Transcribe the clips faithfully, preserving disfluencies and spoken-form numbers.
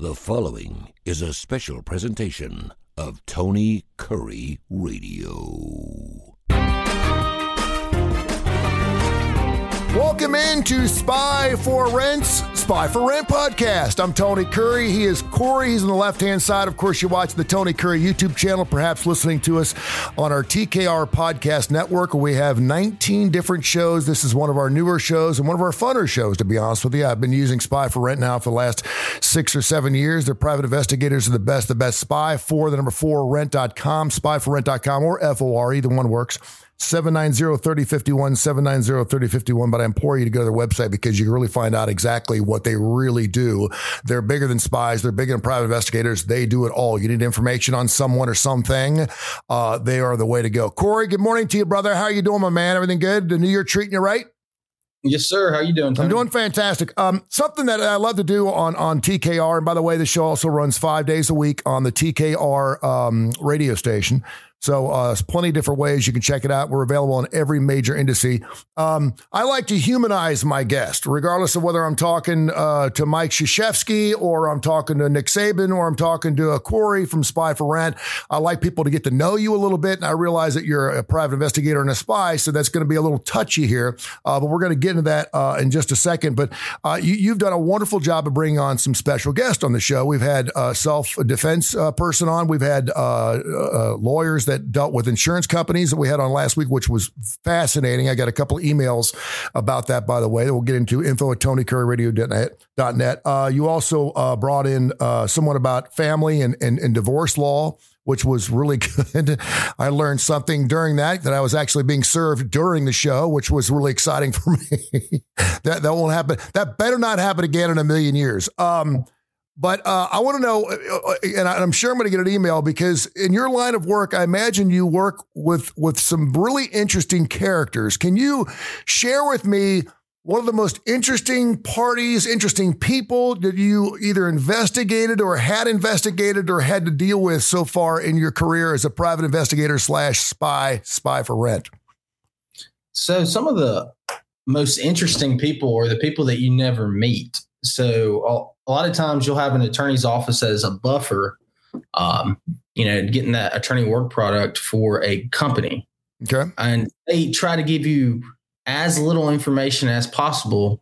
The following is a special presentation of Tony Curry Radio. Welcome into Spy for Rent's Spy for Rent podcast. I'm Tony Curry. He is Corey. He's on the left-hand side. Of course, you watch the Tony Curry YouTube channel, perhaps listening to us on our T K R podcast network. We have nineteen different shows. This is one of our newer shows and one of our funner shows, to be honest with you. I've been using Spy for Rent now for the last six or seven years. Their private investigators are the best, the best. Spy for the number four rent dot com, spy for rent dot com, or F O R, either one works. seven nine zero, three oh five one, seven nine zero, three oh five one, but I implore you to go to their website because you can really find out exactly what they really do. They're bigger than spies. They're bigger than private investigators. They do it all. You need information on someone or something, uh, they are the way to go. Corey, good morning to you, brother. How are you doing, my man? Everything good? The New Year treating you right? Yes, sir. How you doing, Tony? I'm doing fantastic. Um, something that I love to do on, on T K R, and by the way, the show also runs five days a week on the T K R um, radio station. So uh, there's plenty of different ways you can check it out. We're available on every major indice. Um, I like to humanize my guest, regardless of whether I'm talking uh, to Mike Krzyzewski or I'm talking to Nick Saban or I'm talking to a Corey from Spy for Rent. I like people to get to know you a little bit, and I realize that you're a private investigator and a spy, so that's going to be a little touchy here, uh, but we're going to get into that uh, in just a second. But uh, you, you've done a wonderful job of bringing on some special guests on the show. We've had a self-defense uh, person on. We've had uh, uh, lawyers that that dealt with insurance companies that we had on last week, which was fascinating. I got a couple of emails about that, by the way, that we'll get into. Info at tony curry radio dot net. Uh, you also uh, brought in uh, someone about family and, and, and divorce law, which was really good. I learned something during that, that I was actually being served during the show, which was really exciting for me. that, that won't happen. That better not happen again in a million years. Um, But uh, I want to know, and I'm sure I'm going to get an email, because in your line of work, I imagine you work with, with some really interesting characters. Can you share with me one of the most interesting parties, interesting people that you either investigated or had investigated or had to deal with so far in your career as a private investigator slash spy, spy for rent? So some of the most interesting people are the people that you never meet. So a lot of times you'll have an attorney's office as a buffer, um, you know, getting that attorney work product for a company. Okay. And they try to give you as little information as possible.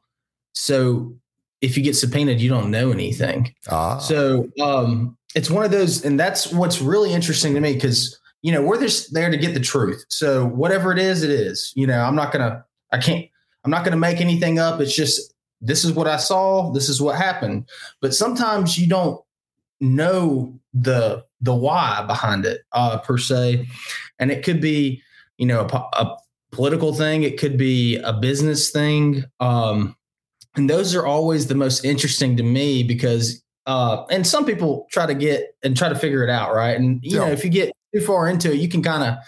So if you get subpoenaed, you don't know anything. Ah. So um, it's one of those, and that's what's really interesting to me, because, you know, we're just there to get the truth. So whatever it is, it is. You know, I'm not going to, I can't, I'm not going to make anything up. It's just, this is what I saw. This is what happened. But sometimes you don't know the the why behind it, uh, per se. And it could be, you know, a, a political thing. It could be a business thing. Um, and those are always the most interesting to me, because uh, and some people try to get and try to figure it out. Right. And, you yeah. know, if you get too far into it, you can kind of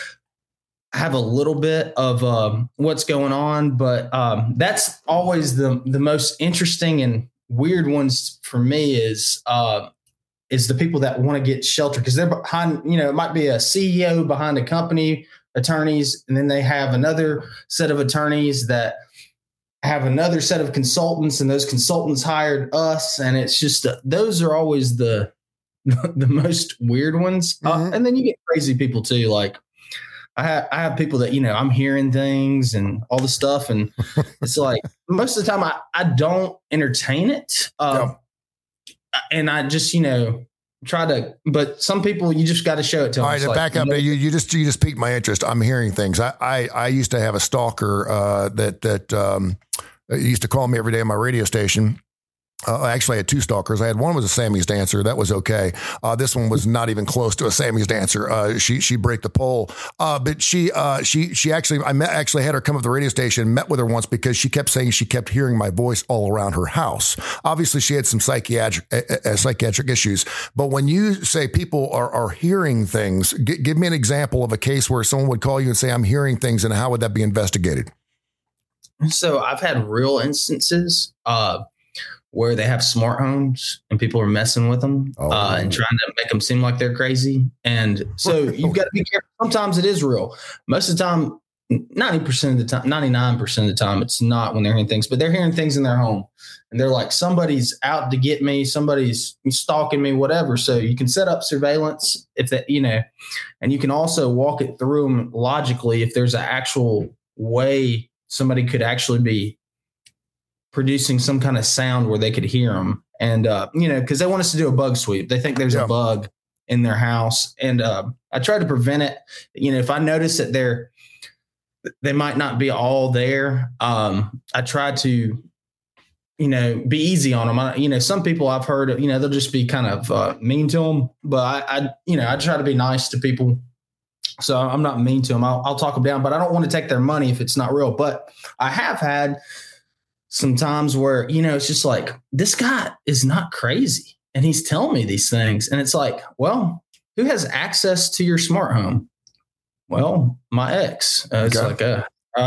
have a little bit of um, what's going on, but um, that's always the the most interesting and weird ones for me is uh, is the people that want to get shelter, because they're behind, you know, it might be a C E O behind a company, attorneys, and then they have another set of attorneys that have another set of consultants, and those consultants hired us, and it's just uh, those are always the the most weird ones, mm-hmm. uh, and then you get crazy people too, like. I have, I have people that, you know, I'm hearing things and all this stuff. And it's like, most of the time I, I don't entertain it. Um, yeah. And I just, you know, try to, but some people, you just got to show it to them. All right, to like, back up, you, know, you, you just, you just piqued my interest. I'm hearing things. I, I, I used to have a stalker uh, that, that um, used to call me every day on my radio station. Uh, actually, I had two stalkers. I had one was a Sammy's dancer. That was okay. Uh, this one was not even close to a Sammy's dancer. Uh, she she break the pole. Uh, but she uh, she she actually I met actually had her come up to the radio station. Met with her once because she kept saying she kept hearing my voice all around her house. Obviously, she had some psychiatric uh, uh, psychiatric issues. But when you say people are are hearing things, g- give me an example of a case where someone would call you and say, "I'm hearing things," and how would that be investigated? So I've had real instances. Uh, where they have smart homes and people are messing with them oh. uh, and trying to make them seem like they're crazy. And so you've got to be careful. Sometimes it is real. Most of the time, ninety percent of the time, ninety-nine percent of the time, it's not when they're hearing things, but they're hearing things in their home and they're like, somebody's out to get me, somebody's stalking me, whatever. So you can set up surveillance if that, you know, and you can also walk it through them logically if there's an actual way somebody could actually be producing some kind of sound where they could hear them. And, uh, you know, because they want us to do a bug sweep. They think there's yeah. a bug in their house. And uh, I try to prevent it. You know, if I notice that they're, they might not be all there, um, I try to, you know, be easy on them. I, you know, some people I've heard, you know, they'll just be kind of uh, mean to them. But I, I, you know, I try to be nice to people. So I'm not mean to them. I'll, I'll talk them down, but I don't want to take their money if it's not real. But I have had some times where, you know, it's just like, this guy is not crazy and he's telling me these things. And it's like, well, who has access to your smart home? Well, my ex. Uh, it's okay. like, uh,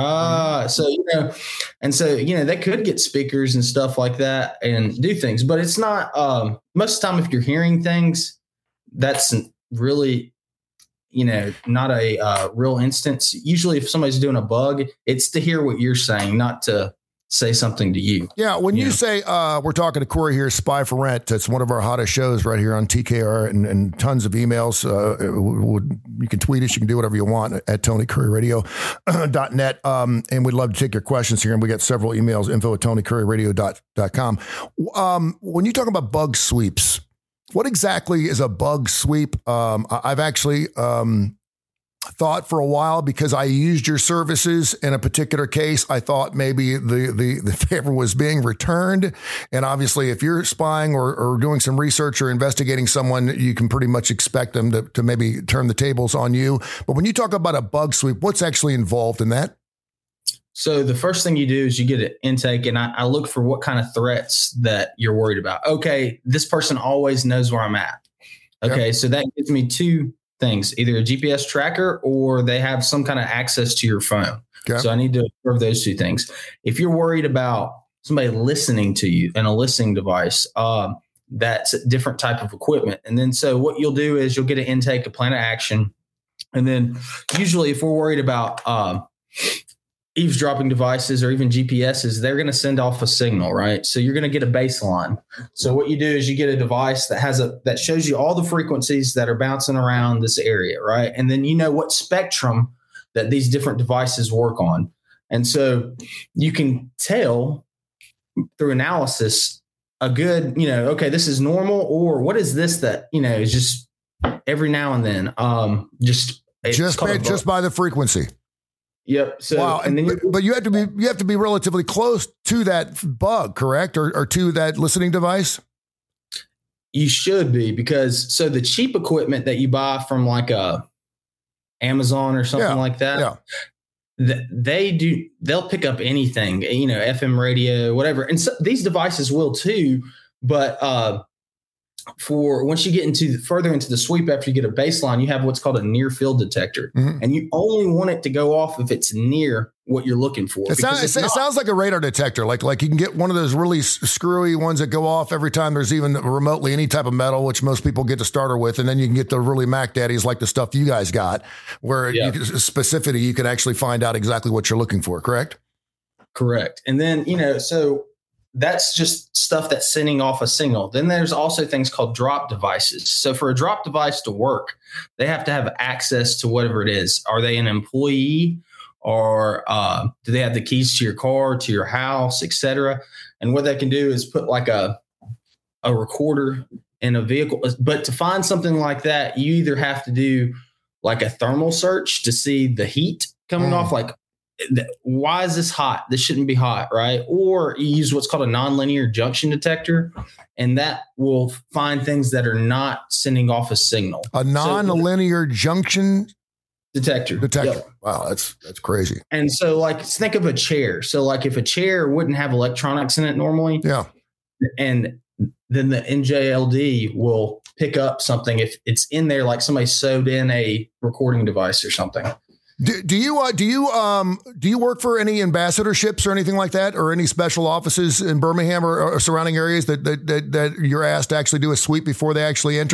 uh, so, you know, and so, you know, they could get speakers and stuff like that and do things, but it's not, um, most of the time, if you're hearing things, that's really, you know, not a uh, real instance. Usually if somebody's doing a bug, it's to hear what you're saying, not to say something to you. Yeah. When you, you know? say, uh, we're talking to Corey here, Spy for Rent, it's one of our hottest shows right here on T K R and, and tons of emails. Uh, you can tweet us. You can do whatever you want at Tony Curry Radio dot net. Um, and we'd love to take your questions here. And we got several emails, info at Tony Curry Radio dot com. Um, when you talk about bug sweeps, what exactly is a bug sweep? Um, I've actually, um, thought for a while because I used your services in a particular case. I thought maybe the, the, the favor was being returned. And obviously if you're spying or, or doing some research or investigating someone, you can pretty much expect them to, to maybe turn the tables on you. But when you talk about a bug sweep, what's actually involved in that? So the first thing you do is you get an intake, and I, I look for what kind of threats that you're worried about. Okay, this person always knows where I'm at. Okay, yep. So that gives me two things, either a G P S tracker or they have some kind of access to your phone. Okay. So I need to observe those two things. If you're worried about somebody listening to you and a listening device, um, that's a different type of equipment. And then so what you'll do is you'll get an intake, a plan of action. And then usually if we're worried about um, eavesdropping devices or even G P S's, they're going to send off a signal, right? So you're going to get a baseline. So what you do is you get a device that has a, that shows you all the frequencies that are bouncing around this area, right? And then you know what spectrum that these different devices work on. And so you can tell through analysis a good, you know, okay, this is normal, or what is this that, you know, is just every now and then, um, just, just by, just by the frequency. Yep. So, wow. And then but, but you have to be you have to be relatively close to that bug, correct? Or, or to that listening device? You should be, because so the cheap equipment that you buy from like a Amazon or something yeah, like that, yeah. th- they do they'll pick up anything, you know, F M radio, whatever. And so these devices will too, but uh for once you get into further into the sweep, after you get a baseline, you have what's called a near field detector, mm-hmm. and you only want it to go off if it's near what you're looking for. It sounds, it, not, it sounds like a radar detector, like like you can get one of those really screwy ones that go off every time there's even remotely any type of metal, which most people get to starter with, and then you can get the really Mac Daddies like the stuff you guys got, where yeah. you can, specifically you can actually find out exactly what you're looking for. Correct. Correct. And then you know so. That's just stuff that's sending off a signal. Then there's also things called drop devices. So for a drop device to work, they have to have access to whatever it is. Are they an employee, or uh, do they have the keys to your car, to your house, et cetera? And what they can do is put like a a recorder in a vehicle. But to find something like that, you either have to do like a thermal search to see the heat coming mm. off, like, why is this hot? This shouldn't be hot, right? Or you use what's called a nonlinear junction detector, and that will find things that are not sending off a signal. A nonlinear so, junction detector. Detector. Yep. Wow, that's that's crazy. And so, like, think of a chair. So, like, if a chair wouldn't have electronics in it normally, yeah, and then the N J L D will pick up something if it's in there, like somebody sewed in a recording device or something. Do, do you uh, do you um do you work for any ambassadorships or anything like that, or any special offices in Birmingham or, or surrounding areas that, that that that you're asked to actually do a sweep before they actually enter?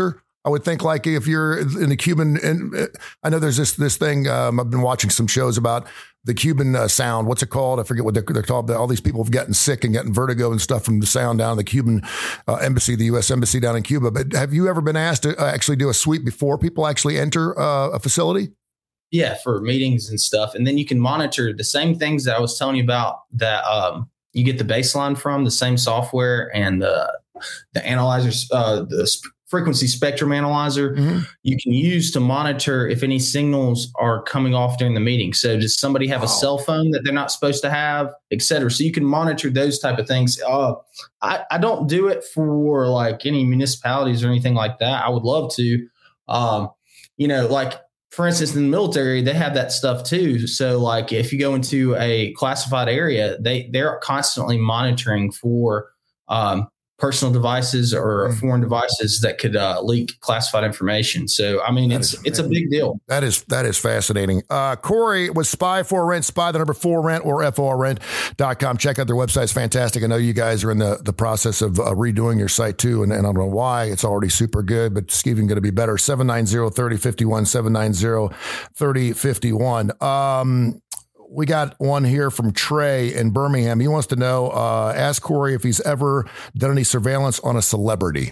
I would think like if you're in the Cuban, and I know there's this this thing. Um, I've been watching some shows about the Cuban uh, sound. What's it called? I forget what they're, they're called. All these people have gotten sick and getting vertigo and stuff from the sound down in the Cuban uh, embassy, the U S embassy down in Cuba. But have you ever been asked to actually do a sweep before people actually enter uh, a facility? Yeah, for meetings and stuff. And then you can monitor the same things that I was telling you about that um, you get the baseline from, the same software and the, the analyzers, uh, the sp- frequency spectrum analyzer mm-hmm. you can use to monitor if any signals are coming off during the meeting. So does somebody have wow. a cell phone that they're not supposed to have, et cetera? So you can monitor those type of things. Uh, I, I don't do it for like any municipalities or anything like that. I would love to, um, you know, like, for instance, in the military, they have that stuff too. So like if you go into a classified area, they, they're constantly monitoring for um, personal devices or foreign devices that could uh, leak classified information. So, I mean, that it's is, it's a big deal. That is that is fascinating. Uh, Corey was Spy for Rent, Spy the number four rent or F O R rent dot com. Check out their website. It's fantastic. I know you guys are in the, the process of uh, redoing your site too, and, and I don't know why. It's already super good, but it's even going to be better. seven nine zero, three zero five one, seven nine zero, three zero five one. Um, We got one here from Trey in Birmingham. He wants to know, uh, ask Corey if he's ever done any surveillance on a celebrity.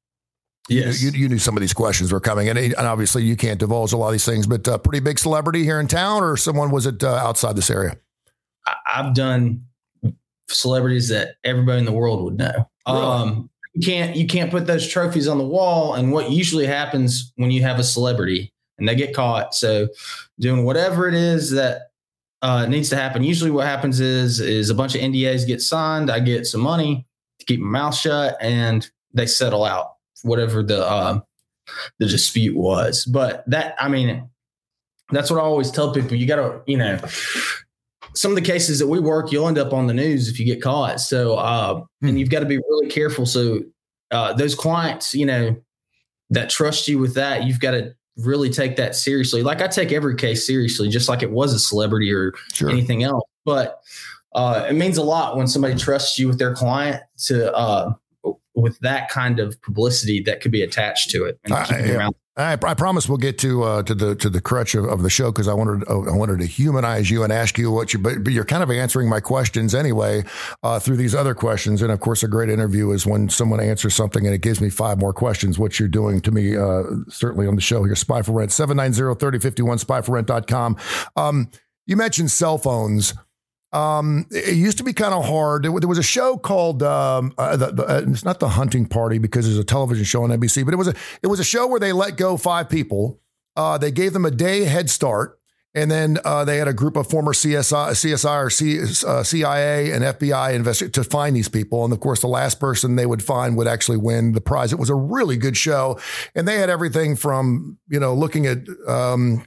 Yes. You, you, you knew some of these questions were coming, and, and obviously you can't divulge a lot of these things, but a uh, pretty big celebrity here in town, or someone was it uh, outside this area? I've done celebrities that everybody in the world would know. Really? Um, you can't, you can't put those trophies on the wall. And what usually happens when you have a celebrity and they get caught. So doing whatever it is that, Uh, needs to happen. Usually what happens is, is a bunch of N D As get signed. I get some money to keep my mouth shut and they settle out whatever the, uh, the dispute was. But that, I mean, that's what I always tell people. You got to, you know, some of the cases that we work, you'll end up on the news if you get caught. So, uh, hmm. and you've got to be really careful. So, uh, those clients, you know, that trust you with that, you've got to really take that seriously. Like I take every case seriously, just like it was a celebrity or sure. anything else. But uh, it means a lot when somebody trusts you with their client to uh, with that kind of publicity that could be attached to it. And keep it around. I, I promise we'll get to uh, to the to the crutch of, of the show because I wanted uh, I wanted to humanize you and ask you what you but, but you're kind of answering my questions anyway uh, through these other questions, and of course a great interview is when someone answers something and it gives me five more questions. What you're doing to me uh, certainly on the show here. Spy for Rent, seven nine zero, three zero five one, spy for rent dot com. Um, you mentioned cell phones. Um, it used to be kind of hard. There was a show called, um, uh, the, the, uh, it's not The Hunting Party because there's a television show on N B C, but it was a, it was a show where they let go five people. Uh, they gave them a day head start. And then, uh, they had a group of former C S I, C S I or C, uh, C I A and F B I investigators to find these people. And of course, the last person they would find would actually win the prize. It was a really good show. And they had everything from, you know, looking at, um,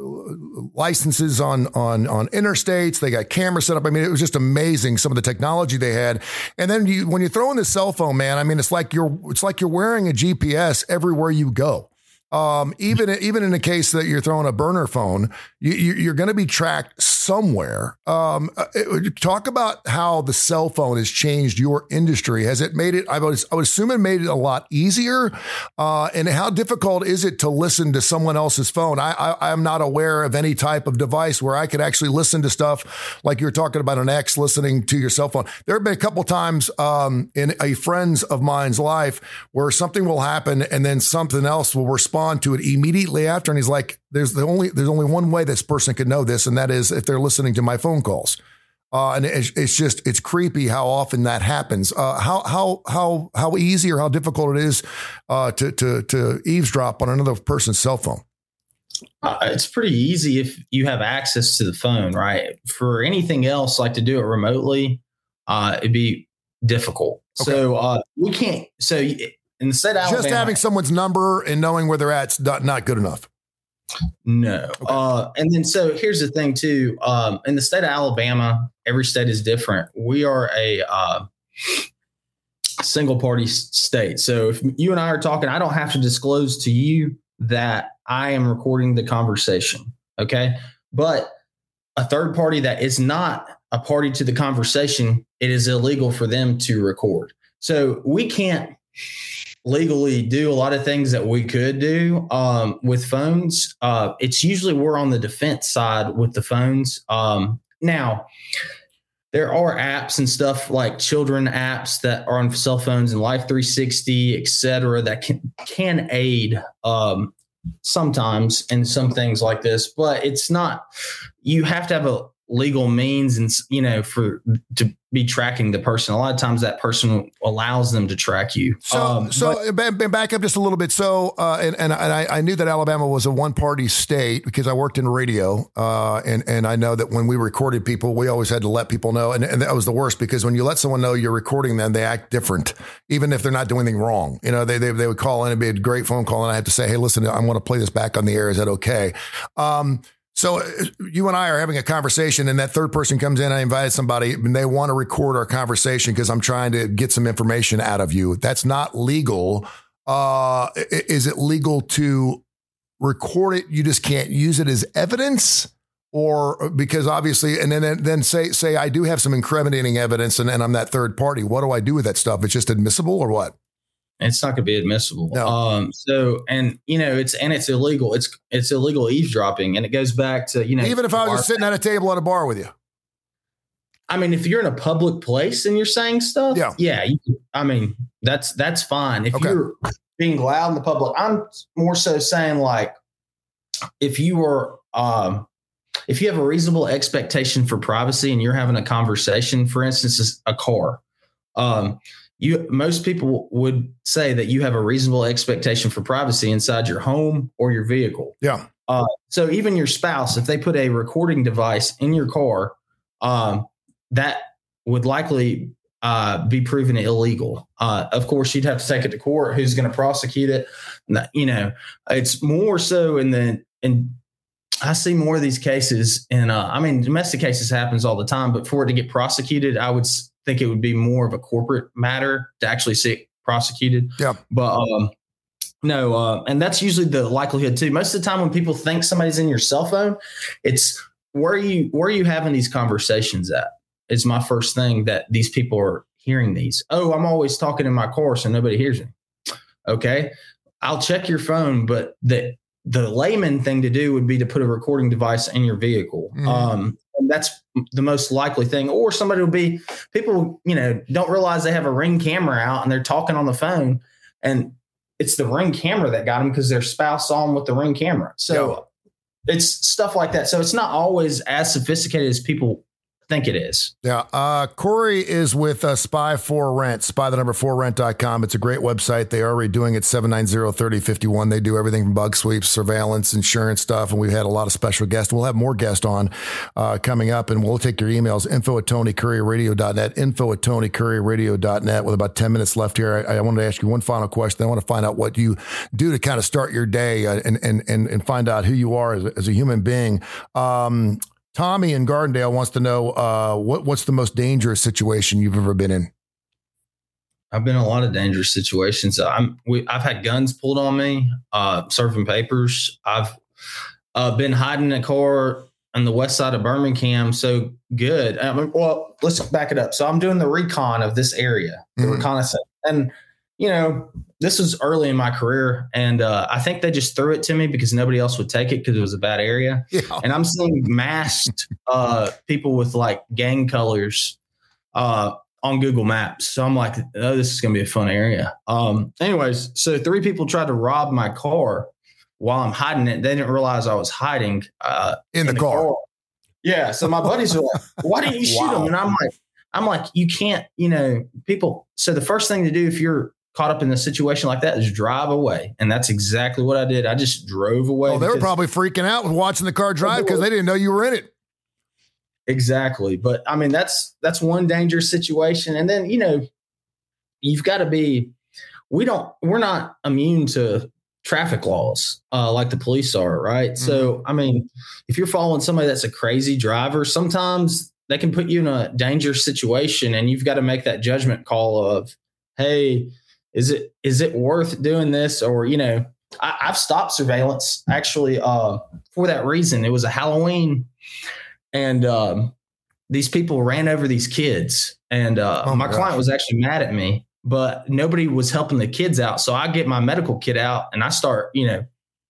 licenses on, on, on interstates. They got cameras set up. I mean, it was just amazing. Some of the technology they had. And then you, when you throw in the cell phone, man, I mean, it's like you're, it's like you're wearing a G P S everywhere you go. Um, even, even in the case that you're throwing a burner phone, you, you, you're going to be tracked somewhere. Um, it, talk about how the cell phone has changed your industry. Has it made it, I would, I would assume it made it a lot easier. Uh, and how difficult is it to listen to someone else's phone? I, I, I'm not aware of any type of device where I could actually listen to stuff like you're talking about an ex listening to your cell phone. There have been a couple times, um, in a friend's of mine's life where something will happen and then something else will respond to it immediately after. And he's like, there's the only, there's only one way this person could know this. And that is if they're listening to my phone calls. Uh, and it's, it's just, it's creepy how often that happens. Uh, how, how, how, how easy or how difficult it is, uh, to, to, to eavesdrop on another person's cell phone. Uh, it's pretty easy if you have access to the phone, right? For anything else, like to do it remotely, uh, it'd be difficult. Okay. So, uh, we can't, so in the state of Alabama, just having someone's number and knowing where they're at is not, not good enough. No. Okay. Uh, and then, so here's the thing too. Um, in the state of Alabama, every state is different. We are a, uh, single party state. So if you and I are talking, I don't have to disclose to you that I am recording the conversation. Okay. But a third party that is not a party to the conversation, it is illegal for them to record. So we can't, legally do a lot of things that we could do um, with phones. Uh, it's usually we're on the defense side with the phones. Um, now, there are apps and stuff like children apps that are on cell phones and Life three sixty, et cetera, that can, can aid um, sometimes in some things like this, but it's not, you have to have a legal means and, you know, for to be tracking the person. A lot of times that person allows them to track you. So, um, so but, back up just a little bit. So, uh, and, and, and I, I knew that Alabama was a one party state because I worked in radio. Uh, and, and I know that when we recorded people, we always had to let people know. And, and that was the worst because when you let someone know you're recording them, they act different, even if they're not doing anything wrong. You know, they, they, they would call in and be a great phone call. And I had to say, hey, listen, I want to play this back on the air. Is that okay? Um, So you and I are having a conversation and that third person comes in. I invited somebody and they want to record our conversation because I'm trying to get some information out of you. That's not legal. Uh, is it legal to record it? You just can't use it as evidence or because obviously, and then, then say, say I do have some incriminating evidence and, and I'm that third party. What do I do with that stuff? It's just admissible or what? It's not going to be admissible. No. Um, so, and you know, it's, and it's illegal. It's, it's illegal eavesdropping. And it goes back to, you know, even if I was just sitting at a table at a bar with you. I mean, if you're in a public place and you're saying stuff, yeah, yeah. You, I mean, that's, that's fine. If okay. you're being loud in the public, I'm more so saying like, if you were, um, if you have a reasonable expectation for privacy and you're having a conversation, for instance, a car, um, You, most people would say that you have a reasonable expectation for privacy inside your home or your vehicle. Yeah. Uh, so even your spouse, if they put a recording device in your car, um, that would likely uh, be proven illegal. Uh, of course, you'd have to take it to court. Who's going to prosecute it? You know, it's more so in the in. I see more of these cases, and uh, I mean, domestic cases happens all the time. But for it to get prosecuted, I would think it would be more of a corporate matter to actually see it prosecuted. Yeah. But um, no, uh, and that's usually the likelihood too. Most of the time when people think somebody's in your cell phone, it's where are you, where are you having these conversations at? It's my first thing that these people are hearing these. Oh, I'm always talking in my car so nobody hears me. Okay. I'll check your phone, but the, the layman thing to do would be to put a recording device in your vehicle. Mm. Um, and that's the most likely thing. Or somebody will be, people, you know, don't realize they have a Ring camera out and they're talking on the phone and it's the Ring camera that got them because their spouse saw them with the Ring camera. So yeah. It's stuff like that. So it's not always as sophisticated as people think it is. Yeah. Uh, Corey is with uh, Spy for Rent, spy the number four rent dot com. It's a great website. They are already doing it seven nine zero, three oh five one. They do everything from bug sweeps, surveillance, insurance stuff. And we've had a lot of special guests. We'll have more guests on uh, coming up and we'll take your emails. Info at Tony Courier Radio dot net, info at Tony Courier Radio dot net. With about ten minutes left here, I, I wanted to ask you one final question. I want to find out what you do to kind of start your day uh, and, and, and, and find out who you are as a, as a human being. Um, Tommy in Gardendale wants to know uh, what what's the most dangerous situation you've ever been in? I've been in a lot of dangerous situations. I'm we, I've had guns pulled on me, uh, serving papers. I've uh, been hiding in a car on the west side of Birmingham. So good. I mean, well, let's back it up. So I'm doing the recon of this area, the mm-hmm. reconnaissance, and you know, this was early in my career, and uh, I think they just threw it to me because nobody else would take it because it was a bad area. Yeah. And I'm seeing masked uh, people with like gang colors uh, on Google Maps. So I'm like, oh, this is going to be a fun area. Um, anyways, so three people tried to rob my car while I'm hiding it. They didn't realize I was hiding uh, in, in the, the car. car. Yeah. So my buddies were like, why didn't you shoot wow. him? And I'm like, I'm like, you can't, you know, people. So the first thing to do if you're caught up in a situation like that is drive away. And that's exactly what I did. I just drove away. Oh, they were probably freaking out with watching the car drive because they didn't know you were in it. Exactly. But I mean, that's, that's one dangerous situation. And then, you know, you've got to be, we don't, we're not immune to traffic laws uh, like the police are. Right. Mm-hmm. So, I mean, if you're following somebody that's a crazy driver, sometimes they can put you in a dangerous situation and you've got to make that judgment call of, hey, Is it is it worth doing this? Or, you know, I, I've stopped surveillance actually uh, for that reason. It was a Halloween and um, these people ran over these kids. And uh, oh my, my client was actually mad at me but nobody was helping the kids out. So I get my medical kit out and I start, you know,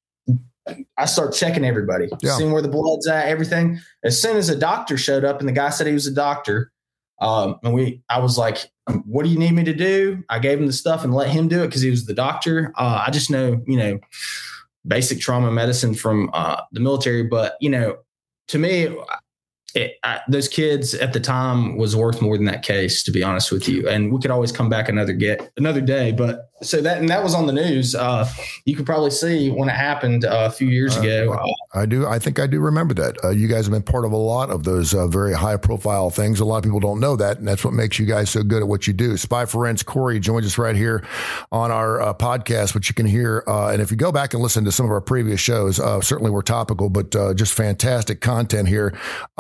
I start checking everybody, yeah. seeing where the blood's at, everything. As soon as a doctor showed up and the guy said he was a doctor, um, and we, I was like, what do you need me to do? I gave him the stuff and let him do it because he was the doctor. Uh, I just know, you know, basic trauma medicine from uh, the military. But, you know, to me, it, I, those kids at the time was worth more than that case, to be honest with you. And we could always come back another get another day. But so that, and that was on the news. Uh, you could probably see when it happened uh, a few years uh, ago. Uh, I do. I think I do remember that. Uh, you guys have been part of a lot of those uh, very high profile things. A lot of people don't know that. And that's what makes you guys so good at what you do. Spy Forensic Corey joins us right here on our uh, podcast, which you can hear. Uh, and if you go back and listen to some of our previous shows, uh, certainly we're topical, but uh, just fantastic content here.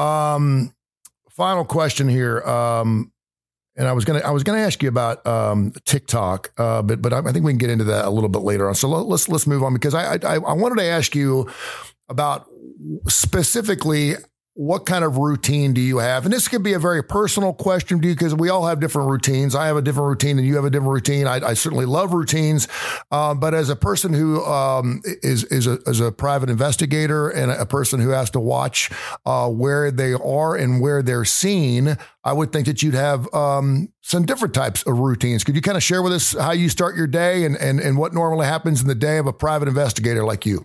Um, final question here. Um, And I was gonna, I was gonna ask you about um, TikTok, uh, but but I, I think we can get into that a little bit later on. So let, let's let's move on because I, I I wanted to ask you about specifically what kind of routine do you have? And this could be a very personal question to you because we all have different routines. I have a different routine and you have a different routine. I, I certainly love routines. Um, but as a person who um, is, is, a, is a private investigator and a person who has to watch uh, where they are and where they're seen, I would think that you'd have um, some different types of routines. Could you kind of share with us how you start your day and, and, and what normally happens in the day of a private investigator like you?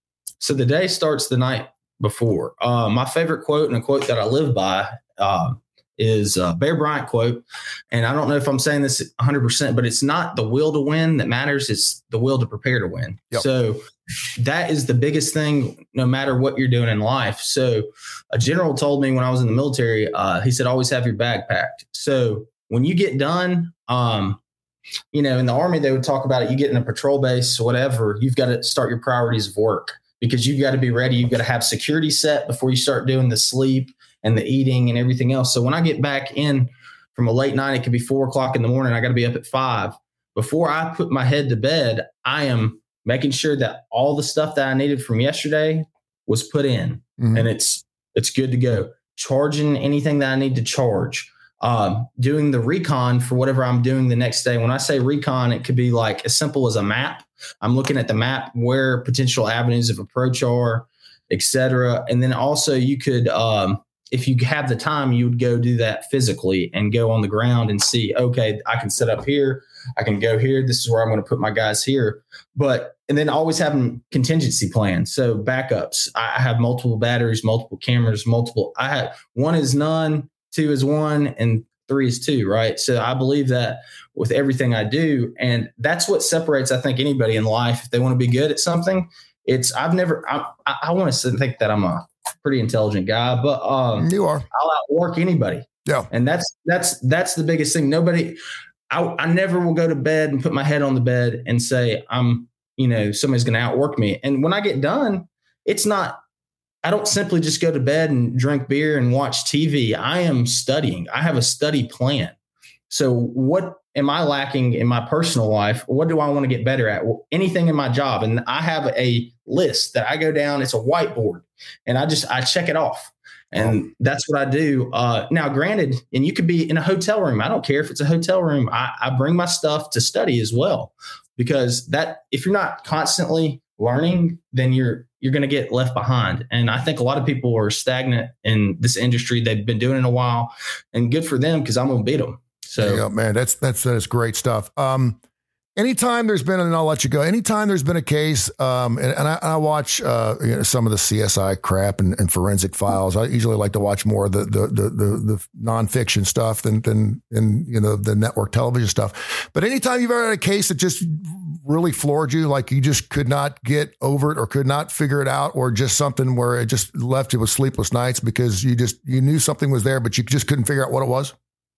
So the day starts the night before. Uh, my favorite quote and a quote that I live by uh, is a Bear Bryant quote. And I don't know if I'm saying this one hundred percent, but it's not the will to win that matters. It's the will to prepare to win. Yep. So that is the biggest thing, no matter what you're doing in life. So a general told me when I was in the military, uh, he said, always have your bag packed. So when you get done, um, you know, in the Army, they would talk about it. You get in a patrol base, whatever, you've got to start your priorities of work. Because you've got to be ready. You've got to have security set before you start doing the sleep and the eating and everything else. So when I get back in from a late night, it could be four o'clock in the morning. I got to be up at five. Before I put my head to bed, I am making sure that all the stuff that I needed from yesterday was put in, mm-hmm. and it's it's good to go. Charging anything that I need to charge. Um, doing the recon for whatever I'm doing the next day. When I say recon, it could be like as simple as a map. I'm looking at the map where potential avenues of approach are, et cetera. And then also you could, um, if you have the time, you would go do that physically and go on the ground and see, okay, I can set up here. I can go here. This is where I'm going to put my guys here. But, and then always having contingency plans. So backups. I have multiple batteries, multiple cameras, multiple. I have one is none, two is one, and three is two, right? So I believe that with everything I do. And that's what separates, I think, anybody in life. If they want to be good at something, it's, I've never, I, I, I want to think that I'm a pretty intelligent guy, but um, you are. I'll outwork anybody. Yeah. And that's, that's, that's the biggest thing. Nobody, I, I never will go to bed and put my head on the bed and say, I'm, you know, somebody's going to outwork me. And when I get done, it's not, I don't simply just go to bed and drink beer and watch T V. I am studying. I have a study plan. So what am I lacking in my personal life? What do I want to get better at? Well, anything in my job. And I have a list that I go down. It's a whiteboard and I just, I check it off. And oh. that's what I do. Uh, now, granted, and you could be in a hotel room. I don't care if it's a hotel room. I, I bring my stuff to study as well, because that, if you're not constantly learning, then you're, you're going to get left behind. And I think a lot of people are stagnant in this industry. They've been doing it a while, and good for them, because I'm going to beat them. So, there you go, man, that's, that's, that's great stuff. Um, anytime there's been, and I'll let you go, anytime there's been a case, um, and, and I, I watch, uh, you know, some of the C S I crap and, and forensic files. I usually like to watch more of the, the, the, the, the nonfiction stuff than, than, in, you know, the network television stuff. But anytime you've ever had a case that just really floored you, like you just could not get over it or could not figure it out, or just something where it just left you with sleepless nights because you just, you knew something was there, but you just couldn't figure out what it was.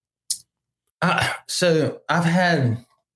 Uh, so I've had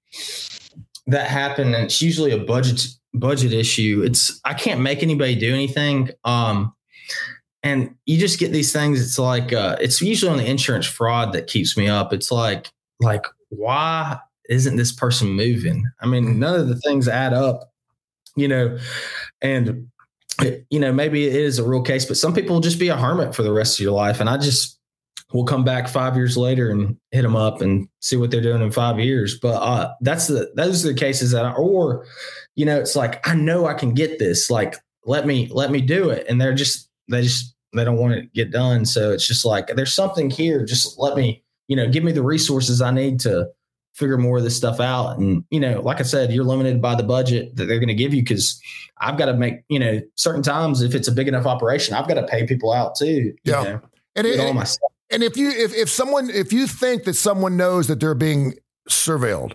that happen, and it's usually a budget budget issue. It's, I can't make anybody do anything. Um, and you just get these things. It's like, uh, it's usually on the insurance fraud that keeps me up. It's like, like, why isn't this person moving? I mean, none of the things add up, you know, and, you know, maybe it is a real case, but some people will just be a hermit for the rest of your life. And I just, we'll come back five years later and hit them up and see what they're doing in five years. But uh, that's the those are the cases that, I, or you know, it's like I know I can get this. Like let me let me do it, and they're just they just they don't want it to get done. So it's just like there's something here. Just let me, you know, give me the resources I need to figure more of this stuff out. And, you know, like I said, you're limited by the budget that they're going to give you, because I've got to make, you know, certain times if it's a big enough operation, I've got to pay people out too. Yeah. You know, and, it, all my stuff. And if you, if, if someone, if you think that someone knows that they're being surveilled,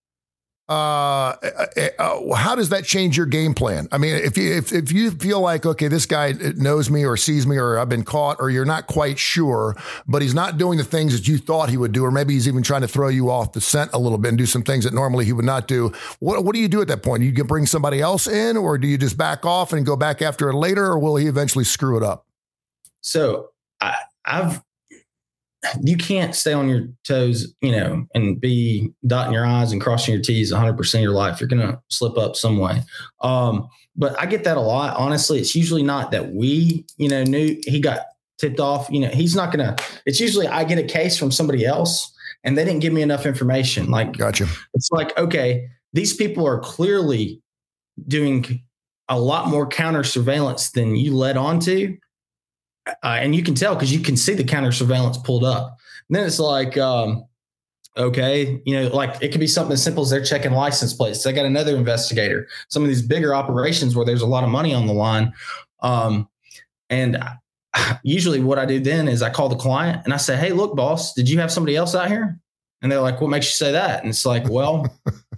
uh, uh, how does that change your game plan? I mean, if you, if, if you feel like, okay, this guy knows me or sees me or I've been caught, or you're not quite sure, but he's not doing the things that you thought he would do, or maybe he's even trying to throw you off the scent a little bit and do some things that normally he would not do. What, what do you do at that point? You can bring somebody else in, or do you just back off and go back after it later, or will he eventually screw it up? So I, I've, you can't stay on your toes, you know, and be dotting your I's and crossing your T's one hundred percent of your life. You're going to slip up some way. Um, but I get that a lot. Honestly, it's usually not that we, you know, knew he got tipped off. You know, he's not going to, it's usually I get a case from somebody else and they didn't give me enough information. Like, gotcha. It's like, okay, these people are clearly doing a lot more counter surveillance than you led on to. Uh, and you can tell because you can see the counter surveillance pulled up. And then it's like, um, okay, you know, like it could be something as simple as they're checking license plates. They got another investigator. Some of these bigger operations where there's a lot of money on the line. Um, and usually what I do then is I call the client and I say, hey, look, boss, did you have somebody else out here? And they're like, what makes you say that? And it's like, well,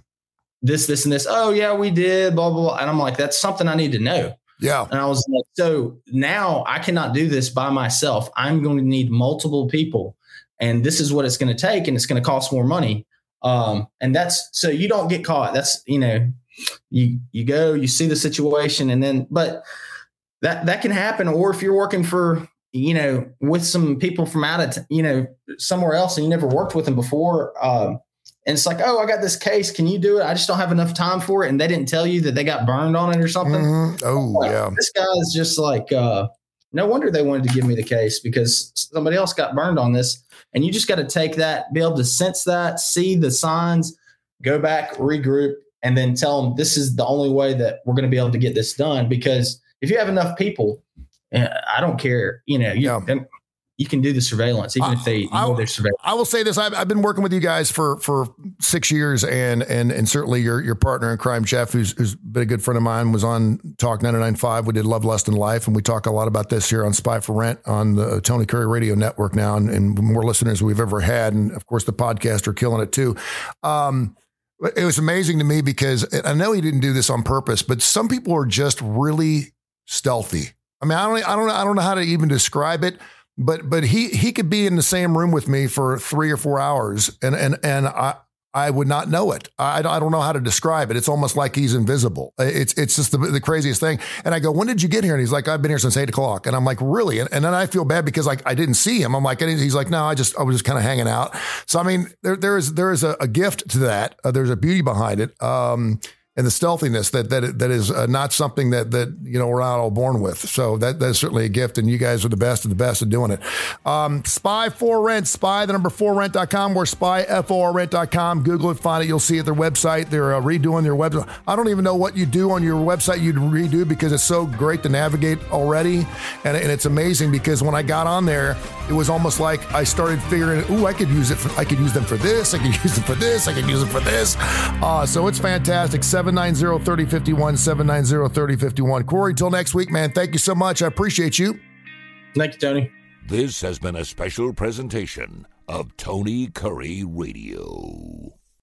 this, this, and this. Oh, yeah, we did, blah, blah, blah. And I'm like, that's something I need to know. Yeah. And I was like, so now I cannot do this by myself. I'm going to need multiple people. And this is what it's going to take. And it's going to cost more money. Um, and that's, so you don't get caught. That's, you know, you, you go, you see the situation and then, but that, that can happen. Or if you're working for, you know, with some people from out of, t- you know, somewhere else and you never worked with them before, um, and it's like, oh, I got this case. Can you do it? I just don't have enough time for it. And they didn't tell you that they got burned on it or something. Mm-hmm. Oh, like, yeah. This guy is just like, uh, no wonder they wanted to give me the case because somebody else got burned on this. And you just got to take that, be able to sense that, see the signs, go back, regroup, and then tell them this is the only way that we're going to be able to get this done. Because if you have enough people, I don't care, you know, you, yeah. you can do the surveillance, even uh, if they know their surveillance. I will say this. I've, I've been working with you guys for, for six years and, and, and certainly your, your partner in crime, Jeff, who's, who's been a good friend of mine, was on Talk ninety-nine point five. We did Love, Lust, and Life. And we talk a lot about this here on Spy for Rent on the Tony Curry Radio Network now, and, and more listeners we've ever had. And of course the podcast are killing it too. Um, it was amazing to me because I know he didn't do this on purpose, but some people are just really stealthy. I mean, I don't, I don't, I don't know how to even describe it. But but he he could be in the same room with me for three or four hours, and and and I I would not know it. I, I don't know how to describe it. It's almost like he's invisible. It's it's just the, the craziest thing. And I go, when did you get here? And he's like, I've been here since eight o'clock. And I'm like, really? And, and then I feel bad because like I didn't see him. I'm like, he's like, no, I just I was just kind of hanging out. So I mean, there there is there is a, a gift to that. Uh, there's a beauty behind it. Um, And the stealthiness that that that is uh, not something that that you know we're not all born with. So that that's certainly a gift, and you guys are the best of the best at doing it. Um, Spy for Rent, Spy the number four rent dot com or spy for rent dot com. Google it, find it. You'll see it. Their website. They're uh, redoing their website. I don't even know what you do on your website. You'd redo because it's so great to navigate already, and and it's amazing because when I got on there, it was almost like I started figuring, ooh, I could use it. For, I could use them for this. I could use them for this. I could use them for this. Uh, so it's fantastic. seven nine zero, three oh five one, seven nine zero, three oh five one. Corey, till next week, man. Thank you so much. I appreciate you. Thank you, Tony. This has been a special presentation of Tony Curry Radio.